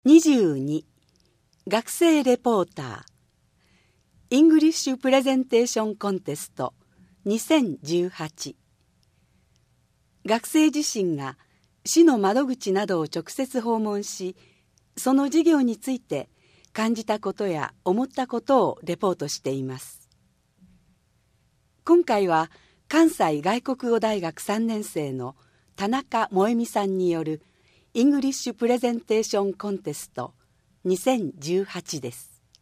22学生レポーターイングリッシュプレゼンテーションコンテスト2018。学生自身が市の窓口などを直接訪問し、その授業について感じたことや思ったことをレポートしています。今回は関西外国語大学3年生の田中萌美さんによるイングリッシュプレゼンテーションコンテスト2018です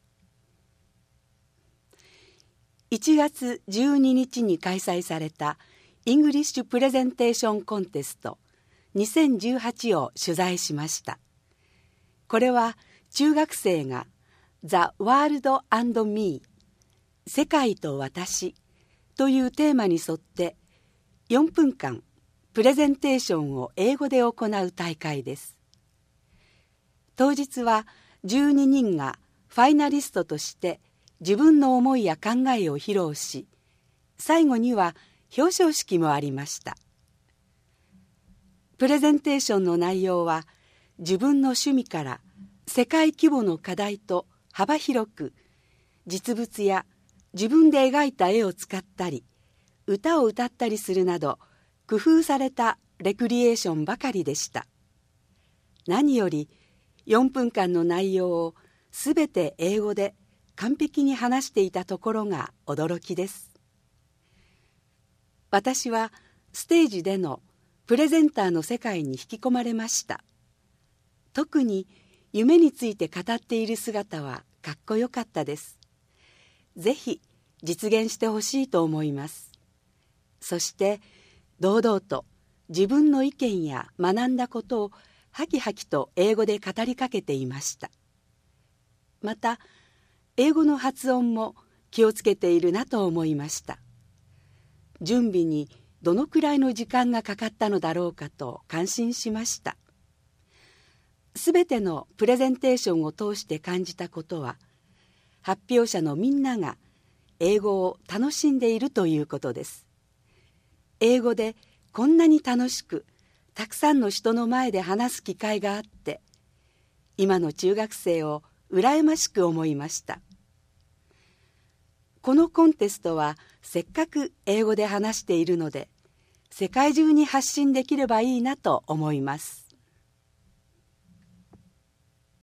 。1月12日に開催されたイングリッシュプレゼンテーションコンテスト2018を取材しました。これは中学生が The World and Me 世界と私というテーマに沿って4分間プレゼンテーションを英語で行う大会です。当日は12人がファイナリストとして自分の思いや考えを披露し、最後には表彰式もありました。プレゼンテーションの内容は自分の趣味から世界規模の課題と幅広く、実物や自分で描いた絵を使ったり歌を歌ったりするなど工夫されたレクリエーションばかりでした。何より4分間の内容をすべて英語で完璧に話していたところが驚きです。私はステージでのプレゼンターの世界に引き込まれました。特に夢について語っている姿はかっこよかったです。ぜひ実現してほしいと思います。そして堂々と自分の意見や学んだことをはきはきと英語で語りかけていました。また英語の発音も気をつけているなと思いました。準備にどのくらいの時間がかかったのだろうかと感心しました。すべてのプレゼンテーションを通して感じたことは、発表者のみんなが英語を楽しんでいるということです。英語でこんなに楽しくたくさんの人の前で話す機会があって、今の中学生を羨ましく思いました。このコンテストはせっかく英語で話しているので、世界中に発信できればいいなと思います。